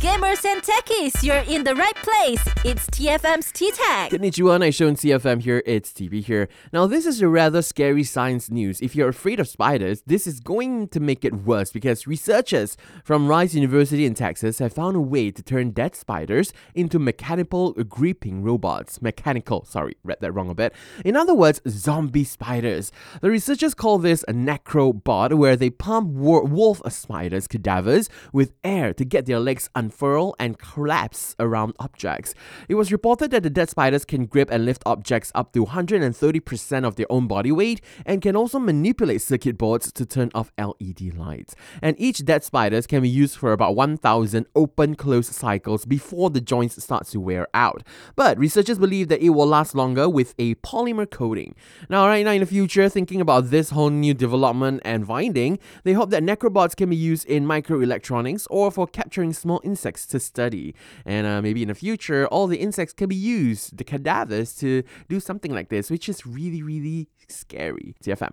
gamers and techies, you're in the right place. It's TFM's T-Tag. Konnichiwa, Naishon CFM here, it's TB here. Now, this is a rather scary science news. If you're afraid of spiders, this is going to make it worse because researchers from Rice University in Texas have found a way to turn dead spiders into mechanical gripping robots. Read that wrong a bit. In other words, zombie spiders. The researchers call this a necrobot, where they pump wolf spiders' cadavers with air to get their legs unfurl and collapse around objects. It was reported that the dead spiders can grip and lift objects up to 130% of their own body weight and can also manipulate circuit boards to turn off LED lights. And each dead spiders can be used for about 1,000 open-close cycles before the joints start to wear out. But researchers believe that it will last longer with a polymer coating. Now, right now in the future, thinking about this whole new development and finding, they hope that necrobots can be used in microelectronics or for capturing small insects to study. And maybe in the future, all the insects can be used, the cadavers, to do something like this, which is really, really scary. TFM.